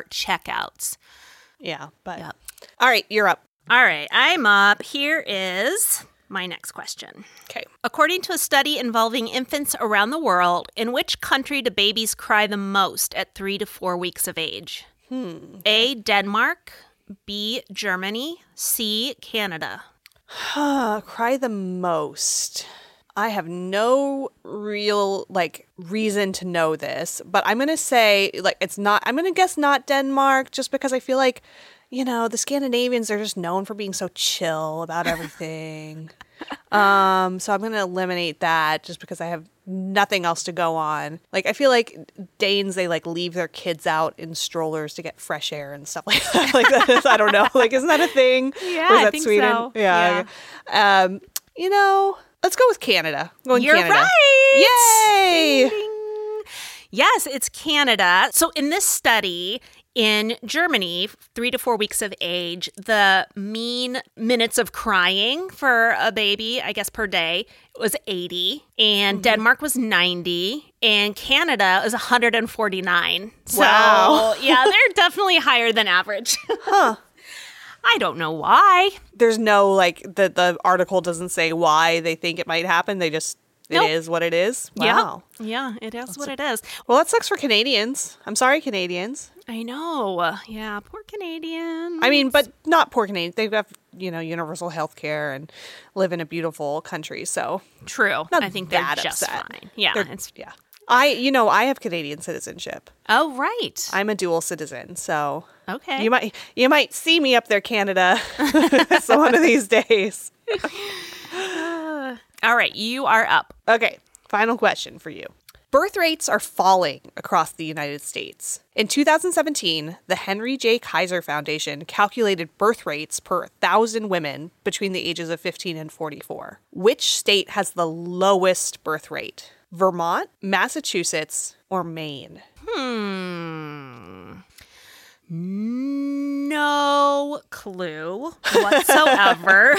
S2: checkouts.
S1: Yeah, but...
S2: Yep.
S1: All right, you're up.
S2: All right, I'm up. Here is my next question.
S1: Okay.
S2: According to a study involving infants around the world, in which country do babies cry the most at three to four weeks of age?
S1: Hmm.
S2: A, Denmark. B, Germany. C, Canada.
S1: Cry the most. I have no real, like, reason to know this, but I'm going to say, like, it's not, I'm going to guess not Denmark, just because I feel like, you know, the Scandinavians are just known for being so chill about everything. um, so I'm going to eliminate that just because I have nothing else to go on. Like, I feel like Danes, they, like, leave their kids out in strollers to get fresh air and stuff like that. Like, that is, I don't know. Like, isn't that a thing?
S2: Yeah,
S1: or is
S2: I
S1: that
S2: think
S1: Sweden?
S2: so.
S1: Yeah. yeah. Um, you know... Let's go with Canada. I'm going
S2: You're
S1: Canada.
S2: right.
S1: Yay!
S2: Ding, ding. Yes, it's Canada. So in this study, in Germany, three to four weeks of age, the mean minutes of crying for a baby, I guess per day, was eighty. And mm-hmm. Denmark was ninety. And Canada was one hundred forty-nine. So,
S1: wow.
S2: yeah, they're definitely higher than average.
S1: Huh.
S2: I don't know why.
S1: There's no, like, the, the article doesn't say why they think it might happen. They just, it nope. is what it is. Wow.
S2: Yeah, yeah it is That's what a- it is.
S1: Well, that sucks for Canadians. I'm sorry, Canadians.
S2: I know. Yeah, poor Canadians.
S1: I mean, but not poor Canadians. They've got, you know, universal health care and live in a beautiful country, so.
S2: True.
S1: Not
S2: I think they're
S1: that
S2: just
S1: upset.
S2: fine. Yeah.
S1: They're, it's, yeah. I, you know, I have Canadian citizenship.
S2: Oh, right.
S1: I'm a dual citizen, so.
S2: Okay.
S1: You might you might see me up there, Canada, so one of these days.
S2: uh, all right, you are up.
S1: Okay, final question for you. Birth rates are falling across the United States. In two thousand seventeen, the Henry J. Kaiser Foundation calculated birth rates per one thousand women between the ages of fifteen and forty-four. Which state has the lowest birth rate? Vermont, Massachusetts, or Maine?
S2: Hmm... No clue whatsoever.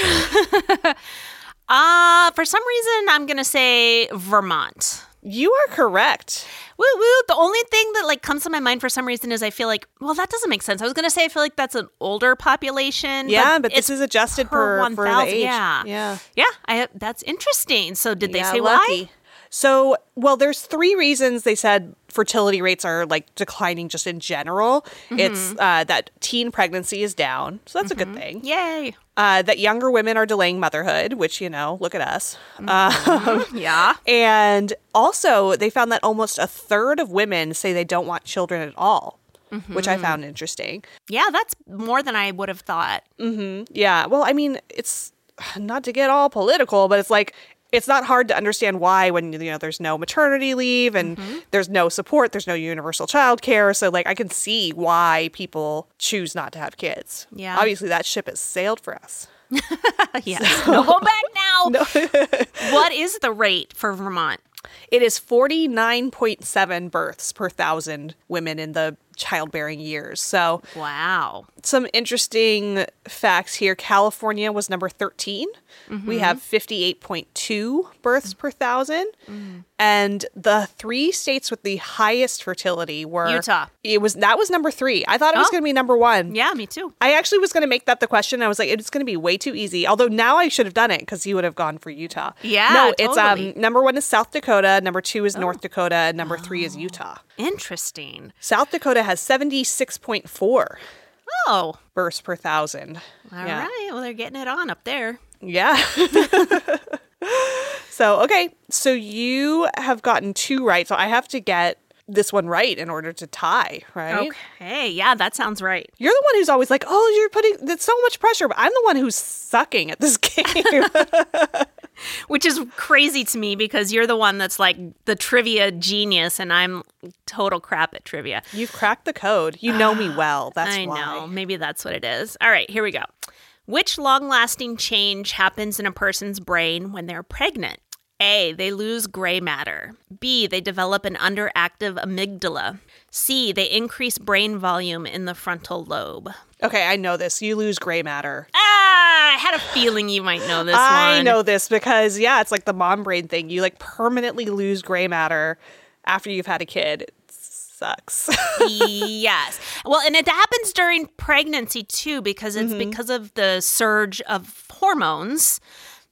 S2: uh, for some reason, I'm going to say Vermont.
S1: You are correct.
S2: Woo woo. The only thing that like comes to my mind for some reason is I feel like, well, that doesn't make sense. I was going to say I feel like that's an older population.
S1: Yeah,
S2: but,
S1: but this is adjusted per,
S2: per
S1: for the age.
S2: Yeah.
S1: Yeah.
S2: Yeah. I, that's interesting. So did they
S1: yeah,
S2: say
S1: lucky.
S2: why?
S1: So, well, there's three reasons they said fertility rates are like declining just in general. Mm-hmm. It's uh, that teen pregnancy is down. So that's mm-hmm. a good thing.
S2: Yay.
S1: Uh, that younger women are delaying motherhood, which, you know, look at us.
S2: Mm-hmm.
S1: Um,
S2: yeah.
S1: And also they found that almost a third of women say they don't want children at all, mm-hmm. which I found interesting.
S2: Yeah, that's more than I would have thought.
S1: Mm-hmm. Yeah. Well, I mean, it's not to get all political, but it's like, it's not hard to understand why when, you know, there's no maternity leave and mm-hmm. there's no support, there's no universal child care. So, like, I can see why people choose not to have kids.
S2: Yeah.
S1: Obviously, that ship has sailed for us.
S2: Yes. So. No, go back now.
S1: No.
S2: What is the rate for Vermont?
S1: It is forty-nine point seven births per thousand women in the childbearing years. So,
S2: wow.
S1: Some interesting facts here. California was number thirteen. Mm-hmm. We have fifty-eight point two births per thousand. Mm. And the three states with the highest fertility were
S2: Utah.
S1: It was that was number three. I thought it was oh. going to be number one.
S2: Yeah, me too.
S1: I actually was going to make that the question. I was like, it's going to be way too easy. Although now I should have done it because you would have gone for Utah.
S2: Yeah,
S1: no,
S2: totally.
S1: it's um number one is South Dakota, number two is oh. North Dakota, and number oh. three is Utah.
S2: Interesting.
S1: South Dakota has seventy-six point four.
S2: Oh.
S1: Births per thousand.
S2: All
S1: yeah.
S2: right. Well, they're getting it on up there.
S1: Yeah. So, okay. So you have gotten two right. So I have to get this one right in order to tie, right?
S2: Okay. Yeah, that sounds right.
S1: You're the one who's always like, oh, you're putting, that's so much pressure. But I'm the one who's sucking at this game.
S2: Which is crazy to me because you're the one that's like the trivia genius and I'm total crap at trivia.
S1: You've cracked the code. You know me well. That's
S2: I
S1: why.
S2: I know. Maybe that's what it is. All right, here we go. Which long-lasting change happens in a person's brain when they're pregnant? A, they lose gray matter. B, they develop an underactive amygdala. C, they increase brain volume in the frontal lobe.
S1: Okay, I know this. You lose gray matter.
S2: Ah, I had a feeling you might know this
S1: I
S2: one.
S1: I know this because, yeah, it's like the mom brain thing. You like permanently lose gray matter after you've had a kid. It sucks.
S2: Yes. Well, and it happens during pregnancy too because it's mm-hmm. because of the surge of hormones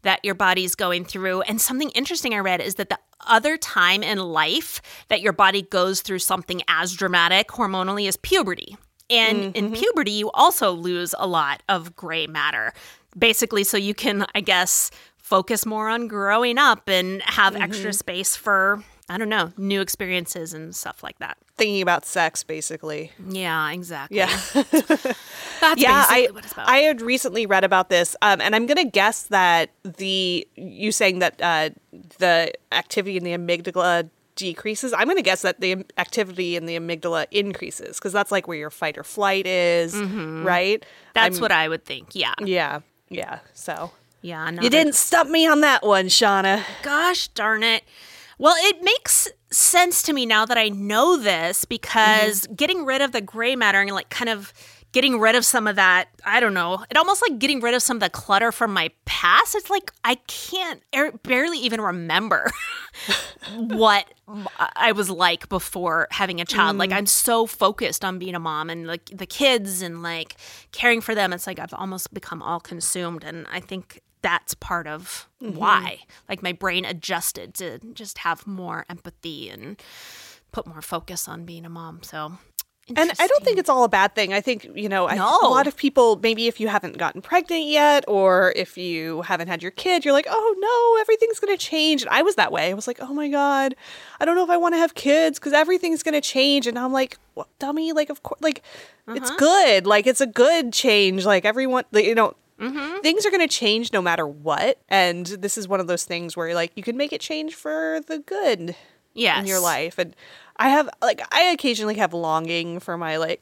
S2: that your body's going through. And something interesting I read is that the other time in life that your body goes through something as dramatic hormonally is puberty. And mm-hmm. in puberty, you also lose a lot of gray matter, basically so you can, I guess, focus more on growing up and have mm-hmm. extra space for, I don't know, new experiences and stuff like that.
S1: Thinking about sex, basically.
S2: Yeah, exactly.
S1: Yeah.
S2: That's
S1: yeah,
S2: basically
S1: I,
S2: what it's about.
S1: I had recently read about this, um, and I'm going to guess that the, you saying that uh, the activity in the amygdala decreases. I'm going to guess that the activity in the amygdala increases because that's like where your fight or flight is, mm-hmm. right?
S2: That's
S1: I'm,
S2: what I would think, yeah.
S1: Yeah, yeah, so.
S2: Yeah, no,
S1: you didn't stump me on that one, Shauna.
S2: Gosh darn it. Well, it makes sense to me now that I know this because mm-hmm. getting rid of the gray matter and like kind of getting rid of some of that, I don't know, it almost like getting rid of some of the clutter from my past. It's like I can't er- barely even remember what I was like before having a child. Mm. Like I'm so focused on being a mom and like the kids and like caring for them. It's like I've almost become all consumed. And I think that's part of mm-hmm. why. Like my brain adjusted to just have more empathy and put more focus on being a mom. So
S1: and I don't think it's all a bad thing. I think, you know, I, no. a lot of people, maybe if you haven't gotten pregnant yet or if you haven't had your kid, you're like, oh, no, everything's going to change. And I was that way. I was like, oh, my God, I don't know if I want to have kids because everything's going to change. And I'm like, well, dummy, like, of course, like, uh-huh. it's good. Like, it's a good change. Like, everyone, you know, mm-hmm. things are going to change no matter what. And this is one of those things where, like, you can make it change for the good
S2: yes.
S1: in your life. And I have, like, I occasionally have longing for my, like,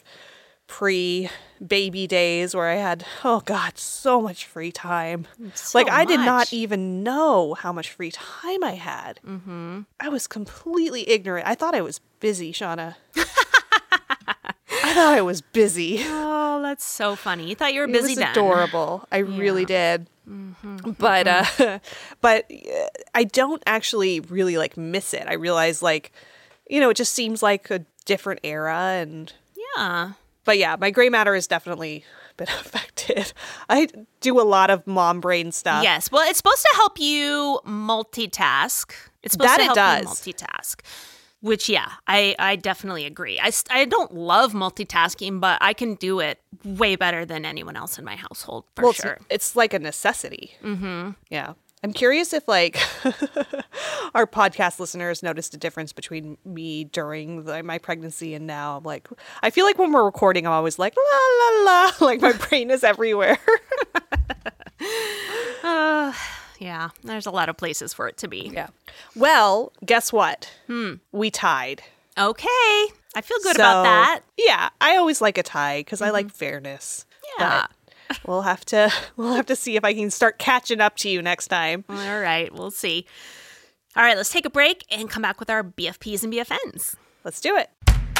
S1: pre-baby days where I had, oh, God, so much free time.
S2: So
S1: like, I
S2: much.
S1: did not even know how much free time I had.
S2: Mm-hmm.
S1: I was completely ignorant. I thought I was busy, Shauna. I thought I was busy.
S2: Oh, that's so funny. You thought you were busy then.
S1: It was adorable. I
S2: yeah.
S1: really did.
S2: Mm-hmm.
S1: But, uh, but I don't actually really, like, miss it. I realize, like, you know, it just seems like a different era and
S2: yeah.
S1: But yeah, my gray matter has definitely been affected. I do a lot of mom brain stuff.
S2: Yes. Well, it's supposed to help you multitask. It's supposed
S1: that
S2: to help
S1: it does.
S2: you multitask. Which, yeah, I, I definitely agree. I, I don't love multitasking, but I can do it way better than anyone else in my household, for
S1: well,
S2: sure.
S1: It's, it's like a necessity.
S2: Mm-hmm.
S1: Yeah. I'm curious if, like, our podcast listeners noticed a difference between me during the, my pregnancy and now. I'm like, I feel like when we're recording, I'm always like, la, la, la. Like, my brain is everywhere.
S2: uh, yeah, there's a lot of places for it to be.
S1: Yeah. Well, guess what?
S2: Hmm.
S1: We tied.
S2: Okay. I feel good
S1: so,
S2: about that.
S1: Yeah. I always like a tie because mm-hmm. I like fairness.
S2: Yeah.
S1: But We'll have to we'll have to see if I can start catching up to you next time.
S2: All right, we'll see. All right, let's take a break and come back with our B F Ps and B F Ns.
S1: Let's do it.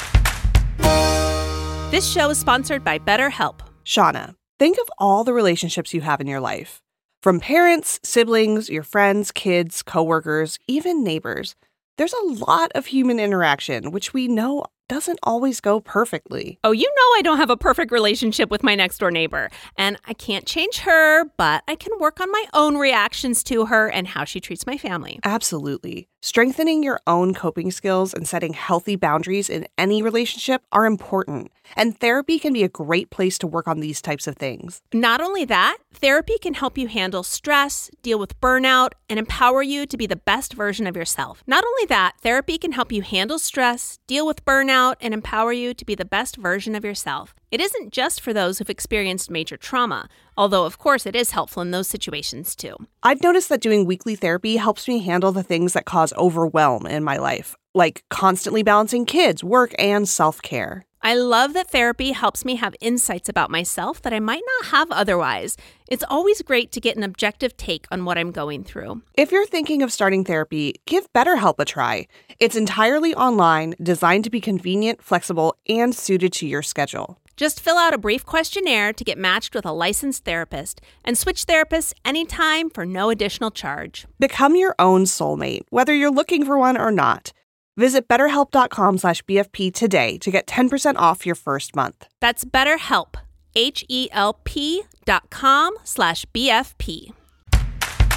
S2: This show is sponsored by BetterHelp.
S1: Shauna, think of all the relationships you have in your life. From parents, siblings, your friends, kids, coworkers, even neighbors. There's a lot of human interaction, which we know doesn't always go perfectly.
S2: Oh, you know I don't have a perfect relationship with my next door neighbor, and I can't change her, but I can work on my own reactions to her and how she treats my family.
S1: Absolutely. Strengthening your own coping skills and setting healthy boundaries in any relationship are important, and therapy can be a great place to work on these types of things.
S2: Not only that, therapy can help you handle stress, deal with burnout, and empower you to be the best version of yourself. Not only that, therapy can help you handle stress, deal with burnout, and empower you to be the best version of yourself. It isn't just for those who've experienced major trauma, although of course it is helpful in those situations too.
S1: I've noticed that doing weekly therapy helps me handle the things that cause overwhelm in my life, like constantly balancing kids, work, and self-care.
S2: I love that therapy helps me have insights about myself that I might not have otherwise. It's always great to get an objective take on what I'm going through.
S1: If you're thinking of starting therapy, give BetterHelp a try. It's entirely online, designed to be convenient, flexible, and suited to your schedule.
S2: Just fill out a brief questionnaire to get matched with a licensed therapist and switch therapists anytime for no additional charge.
S1: Become your own soulmate, whether you're looking for one or not. Visit betterhelp.com slash BFP today to get ten percent off your first month.
S2: That's BetterHelp, H E L P dot com slash B F P.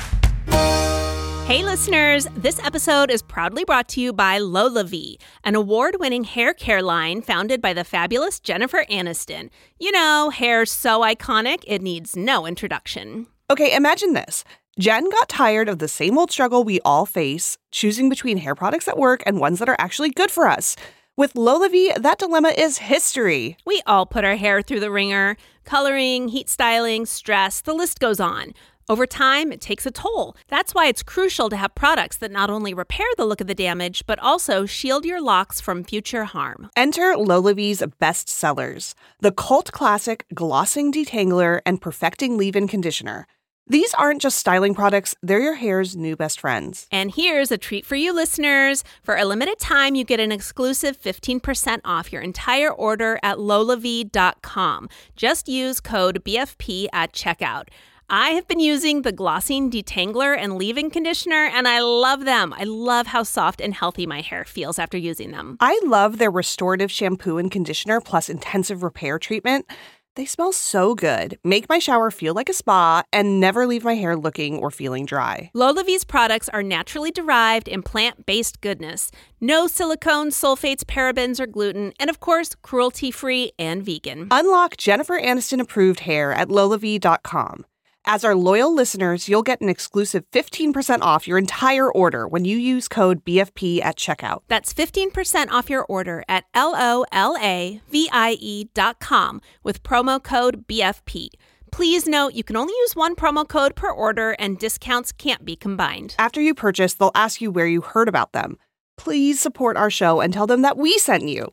S2: Hey listeners, this episode is proudly brought to you by LolaVie, an award-winning hair care line founded by the fabulous Jennifer Aniston. You know, hair so iconic, it needs no introduction.
S1: Okay, imagine this. Jen got tired of the same old struggle we all face, choosing between hair products that work and ones that are actually good for us. With LolaVie, that dilemma is history.
S2: We all put our hair through the ringer. Coloring, heat styling, stress, the list goes on. Over time, it takes a toll. That's why it's crucial to have products that not only repair the look of the damage, but also shield your locks from future harm.
S1: Enter LolaVie's best sellers, the cult classic Glossing Detangler and Perfecting Leave-In Conditioner. These aren't just styling products, they're your hair's new best friends.
S2: And here's a treat for you listeners. For a limited time, you get an exclusive fifteen percent off your entire order at lola vie dot com. Just use code B F P at checkout. I have been using the Glossing Detangler and Leave-In Conditioner, and I love them. I love how soft and healthy my hair feels after using them.
S1: I love their restorative shampoo and conditioner plus intensive repair treatment. They smell so good, make my shower feel like a spa, and never leave my hair looking or feeling dry.
S2: LolaVie's products are naturally derived and plant-based goodness. No silicones, sulfates, parabens, or gluten, and of course, cruelty-free and vegan.
S1: Unlock Jennifer Aniston-approved hair at lola vie dot com. As our loyal listeners, you'll get an exclusive fifteen percent off your entire order when you use code B F P at checkout.
S2: That's fifteen percent off your order at L O L A V I E dot com with promo code B F P. Please note, you can only use one promo code per order and discounts can't be combined.
S1: After you purchase, they'll ask you where you heard about them. Please support our show and tell them that we sent you.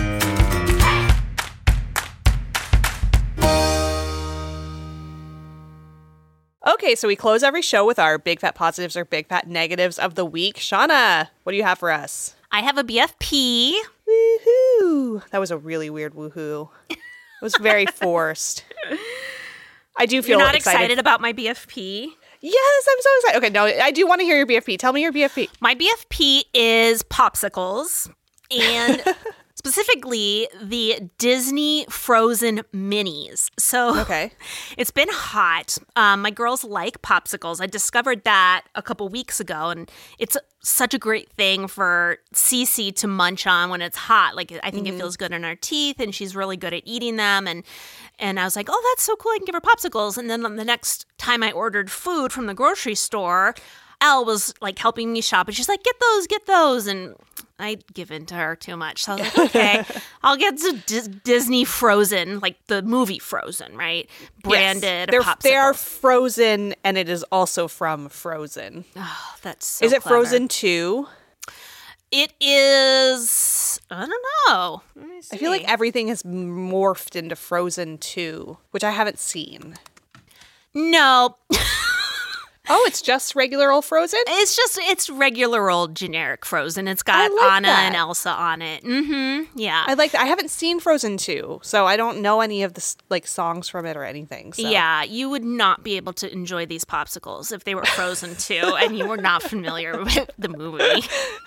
S1: Okay, so we close every show with our big fat positives or big fat negatives of the week. Shauna, what do you have for us?
S2: I have a B F P.
S1: Woohoo! That was a really weird woohoo. It was very forced. I do feel
S2: You're not
S1: excited.
S2: excited about my B F P?
S1: Yes, I'm so excited. Okay, no, I do want to hear your B F P. Tell me your B F P.
S2: My B F P is popsicles, and specifically the Disney Frozen minis. So
S1: Okay.
S2: It's been hot. Um, my girls like popsicles. I discovered that a couple weeks ago, and it's such a great thing for Cece to munch on when it's hot. Like, I think mm-hmm. it feels good in her teeth, and she's really good at eating them. And and I was like, oh, that's so cool. I can give her popsicles. And then the next time I ordered food from the grocery store, Elle was like helping me shop, and she's like, get those, get those. And I'd given to her too much. So I was like, okay, I'll get the D- Disney Frozen, like the movie Frozen, right? Branded
S1: yes, they're,
S2: popsicles.
S1: They are frozen, and it is also from Frozen.
S2: Oh, that's so
S1: Is it
S2: clever.
S1: Frozen two?
S2: It is, I don't know. Let me see.
S1: I feel like everything has morphed into Frozen two, which I haven't seen.
S2: No.
S1: Oh, it's just regular old Frozen?
S2: It's just, it's regular old generic Frozen. It's got
S1: like
S2: Anna
S1: that.
S2: and Elsa on it. Mm-hmm. Yeah.
S1: I like that. I haven't seen Frozen two, so I don't know any of the like songs from it or anything. So.
S2: Yeah, you would not be able to enjoy these popsicles if they were Frozen two and you were not familiar with the movie.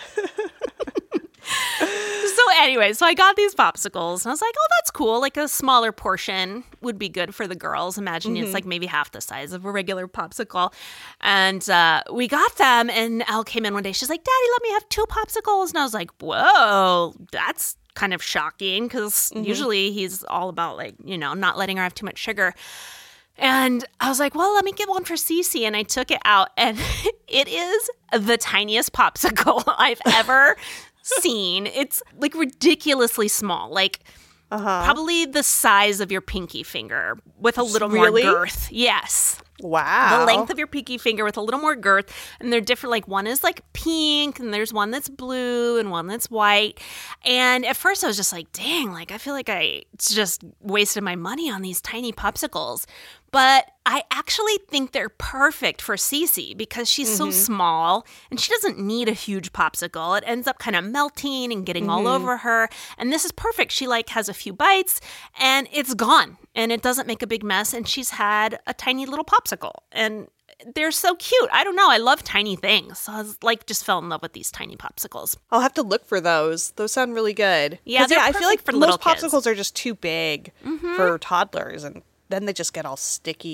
S2: So anyway, so I got these popsicles and I was like, oh, that's cool. Like a smaller portion would be good for the girls. Imagine mm-hmm. it's like maybe half the size of a regular popsicle. And uh, we got them, and Elle came in one day. She's like, Daddy, let me have two popsicles. And I was like, whoa, that's kind of shocking, because mm-hmm. usually he's all about like, you know, not letting her have too much sugar. And I was like, well, let me get one for Cece. And I took it out, and it is the tiniest popsicle I've ever seen. It's like ridiculously small, like uh-huh. probably the size of your pinky finger with a little
S1: really?
S2: more girth. Yes.
S1: Wow.
S2: The length of your pinky finger with a little more girth. And they're different. Like one is like pink, and there's one that's blue and one that's white. And at first I was just like, dang, like I feel like I just wasted my money on these tiny popsicles. But I actually think they're perfect for Cece because she's mm-hmm. so small and she doesn't need a huge popsicle. It ends up kind of melting and getting mm-hmm. all over her. And this is perfect. She like has a few bites and it's gone, and it doesn't make a big mess. And she's had a tiny little popsicle, and they're so cute. I don't know. I love tiny things. So I was like, just fell in love with these tiny popsicles.
S1: I'll have to look for those. Those sound really good.
S2: Yeah, they're
S1: yeah, I feel like
S2: for
S1: most
S2: little
S1: popsicles
S2: kids.
S1: are just too big mm-hmm. for toddlers, and then they just get all sticky.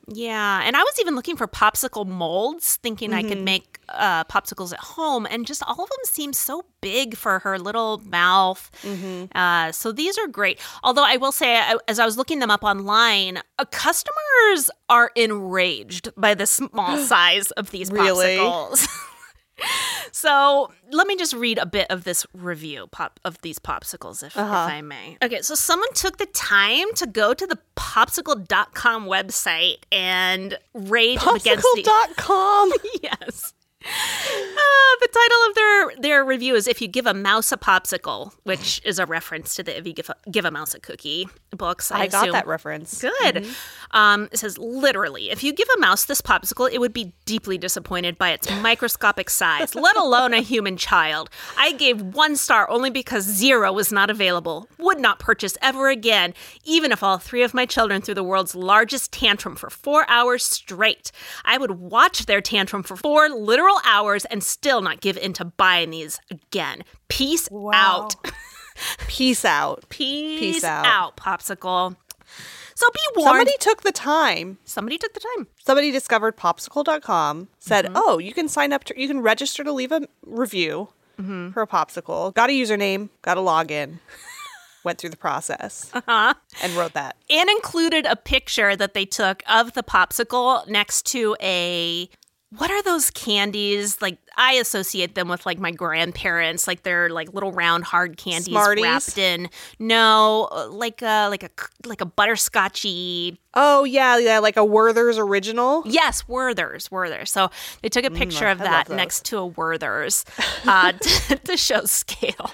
S2: Yeah, and I was even looking for popsicle molds, thinking mm-hmm. I could make uh, popsicles at home, and just all of them seem so big for her little mouth. Mm-hmm. Uh, so these are great. Although I will say, I, as I was looking them up online, uh, customers are enraged by the small size of these
S1: really?
S2: popsicles. So let me just read a bit of this review pop of these popsicles, if, uh-huh. if I may. Okay, so someone took the time to go to the popsicle dot com website and rage against the...
S1: popsicle dot com?
S2: Yes. Uh, the title of their, their review is If You Give a Mouse a Popsicle, which is a reference to the If You Give a, Give a Mouse a Cookie books, I,
S1: I
S2: assume.
S1: got that reference.
S2: Good.
S1: Mm-hmm.
S2: Um, it says, literally, if you give a mouse this popsicle, it would be deeply disappointed by its microscopic size, let alone a human child. I gave one star only because zero was not available. Would not purchase ever again, even if all three of my children threw the world's largest tantrum for four hours straight. I would watch their tantrum for four literal hours and still not give in to buying these again. Peace
S1: wow.
S2: out.
S1: Peace out.
S2: Peace,
S1: Peace out.
S2: out, popsicle. So be warned.
S1: Somebody took the time.
S2: Somebody took the time.
S1: Somebody discovered popsicle dot com, said, mm-hmm. oh, you can sign up, to, you can register to leave a review mm-hmm. for a popsicle. Got a username, got a login, went through the process,
S2: uh-huh.
S1: and wrote that.
S2: And included a picture that they took of the popsicle next to a... What are those candies? Like, I associate them with, like, my grandparents. Like, they're, like, little round hard candies
S1: Smarties?
S2: wrapped in. No, like a, like a, like a butterscotchy.
S1: Oh, yeah, yeah, like a Werther's original?
S2: Yes, Werther's, Werther's. So they took a picture
S1: mm,
S2: of that next to a Werther's uh, to, to show scale.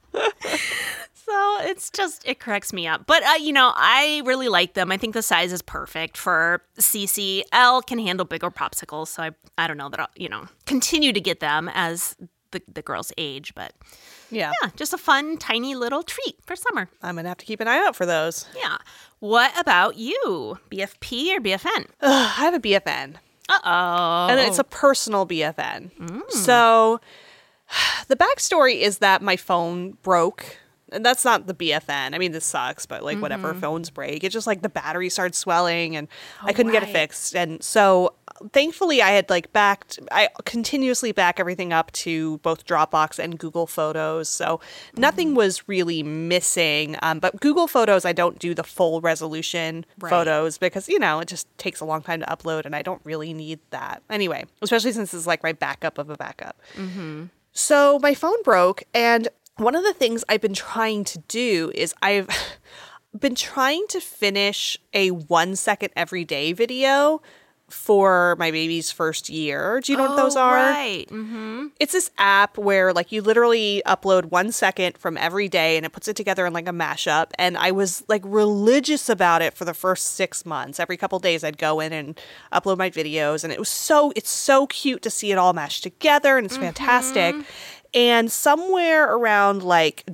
S2: So it's just, it cracks me up. But, uh, you know, I really like them. I think the size is perfect for Cece. Elle can handle bigger popsicles, so I I don't know that I'll, you know, continue to get them as the, the girls age. But,
S1: yeah.
S2: yeah, just a fun, tiny little treat for summer.
S1: I'm going to have to keep an eye out for those.
S2: Yeah. What about you? B F P or B F N?
S1: Ugh, I have a B F N.
S2: Uh-oh.
S1: And it's a personal B F N. Mm. So the backstory is that my phone broke. And that's not the B F N. I mean, this sucks, but like mm-hmm. whatever, phones break. It's just like the battery started swelling and oh, I couldn't right. get it fixed. And so thankfully I had like backed, I continuously back everything up to both Dropbox and Google Photos. So mm-hmm. nothing was really missing. Um, but Google Photos, I don't do the full resolution right. photos because, you know, it just takes a long time to upload and I don't really need that. Anyway, especially since it's like my backup of a backup. Mm-hmm. So my phone broke and one of the things I've been trying to do is I've been trying to finish a one second every day video for my baby's first year. Do you know
S2: oh,
S1: what those are?
S2: Right. Mm-hmm.
S1: It's this app where like you literally upload one second from every day and it puts it together in like a mashup. And I was like religious about it for the first six months. Every couple of days I'd go in and upload my videos. And it was so, it's so cute to see it all mashed together and it's mm-hmm. fantastic. And somewhere around like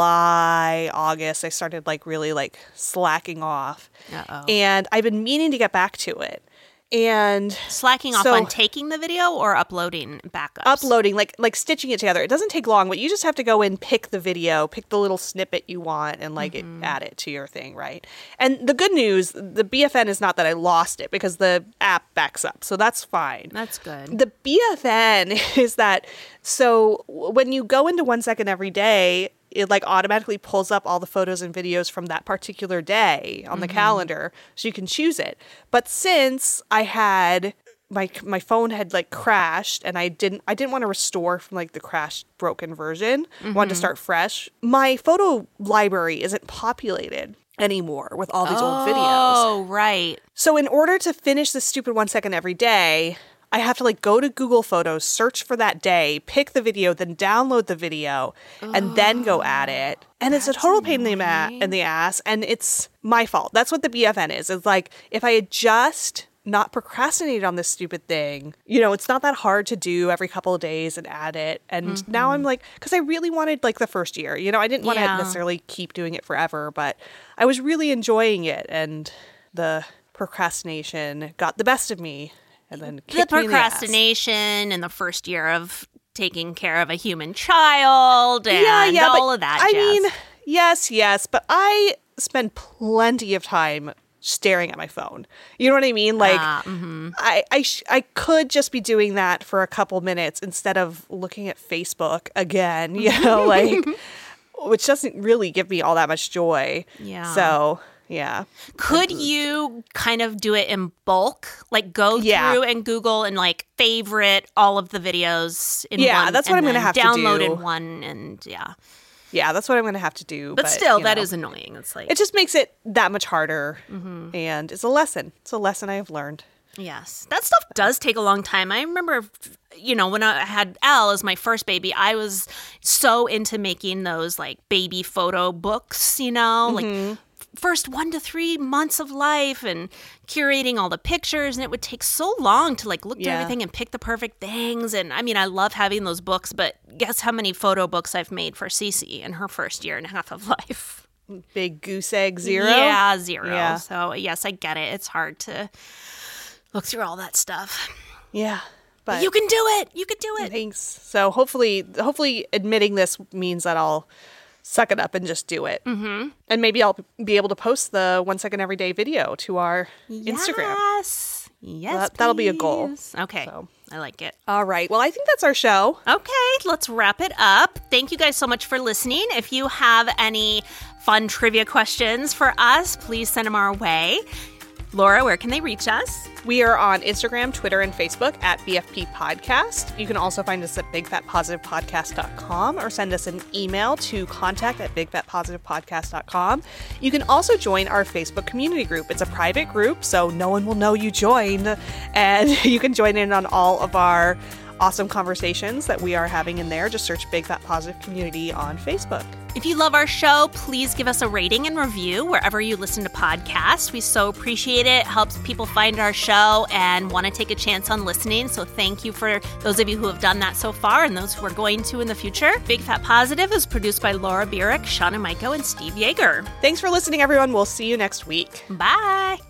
S1: July, August, I started like really like slacking off.
S2: Uh-oh.
S1: And I've been meaning to get back to it. And
S2: slacking off
S1: so,
S2: on taking the video or uploading backups?
S1: Uploading, like like stitching it together. It doesn't take long, but you just have to go in, pick the video, pick the little snippet you want, and like mm-hmm. it, add it to your thing, right? And the good news, the B F N is not that I lost it because the app backs up, so that's fine.
S2: That's good.
S1: The B F N is that, so when you go into one second every day, it like automatically pulls up all the photos and videos from that particular day on mm-hmm. the calendar so you can choose it. But since I had my my phone had like crashed and I didn't I didn't want to restore from like the crashed broken version, mm-hmm. wanted to start fresh. My photo library isn't populated anymore with all these
S2: oh,
S1: old videos.
S2: Oh, right.
S1: So in order to finish this stupid one second every day, I have to like go to Google Photos, search for that day, pick the video, then download the video, and oh, then go at it. And it's a total pain in the, ma- in the ass, and it's my fault. That's what the B F N is. It's like, if I had just not procrastinated on this stupid thing, you know, it's not that hard to do every couple of days and add it. And mm-hmm. now I'm like, because I really wanted like the first year, you know, I didn't want to yeah. necessarily keep doing it forever, but I was really enjoying it. And the procrastination got the best of me. And then
S2: the procrastination
S1: in the
S2: and the first year of taking care of a human child and
S1: yeah, yeah,
S2: all
S1: but,
S2: of that
S1: I
S2: jazz.
S1: mean, yes, yes, but I spend plenty of time staring at my phone. You know what I mean? Like,
S2: uh, mm-hmm.
S1: I I, sh- I could just be doing that for a couple minutes instead of looking at Facebook again, you know, like, which doesn't really give me all that much joy.
S2: Yeah.
S1: So, yeah.
S2: Could you kind of do it in bulk? Like go
S1: Yeah.
S2: through and Google and like favorite all of the videos in
S1: Yeah,
S2: one.
S1: that's what
S2: and
S1: I'm gonna
S2: then
S1: have to
S2: download
S1: do.
S2: in one and yeah.
S1: Yeah, that's what I'm going to have to do.
S2: But, still,
S1: you
S2: that
S1: know,
S2: is annoying. It's like
S1: it just makes it that much harder.
S2: Mm-hmm.
S1: And it's a lesson. It's a lesson I have learned.
S2: yes, that stuff does take a long time. I remember, you know, when I had Elle as my first baby, I was so into making those like baby photo books, you know,
S1: Mm-hmm.
S2: like first one to three months of life and curating all the pictures. And it would take so long to like look through
S1: Yeah.
S2: everything and pick the perfect things. And I mean, I love having those books, but guess how many photo books I've made for Cece in her first year and a half of life?
S1: Big goose egg zero.
S2: Yeah, zero.
S1: Yeah.
S2: So yes, I get it. It's hard to look through all that stuff.
S1: Yeah. But
S2: You can do it. You can do it.
S1: thanks. So hopefully, hopefully admitting this means that I'll suck it up and just do it. Mm-hmm. And maybe I'll be able to post the one second everyday video to our Instagram.
S2: Yes. Yes.
S1: That- that'll be a goal.
S2: please. Okay.
S1: So.
S2: I like it.
S1: All right. Well, I think that's our show.
S2: Okay, let's wrap it up. Thank you guys so much for listening. If you have any fun trivia questions for us, please send them our way. Laura, where can they reach us?
S1: We are on Instagram, Twitter, and Facebook at B F P Podcast. You can also find us at big fat positive podcast dot com or send us an email to contact at big fat positive podcast dot com. You can also join our Facebook community group. It's a private group, so no one will know you joined. And you can join in on all of our awesome conversations that we are having in there. Just search Big Fat Positive Community on Facebook.
S2: If you love our show, please give us a rating and review wherever you listen to podcasts. We so appreciate it. It helps people find our show and want to take a chance on listening. So thank you for those of you who have done that so far and those who are going to in the future. Big Fat Positive is produced by Laura Burek, Shauna Mico, and Steve Yeager.
S1: Thanks for listening, everyone. We'll see you next week.
S2: Bye.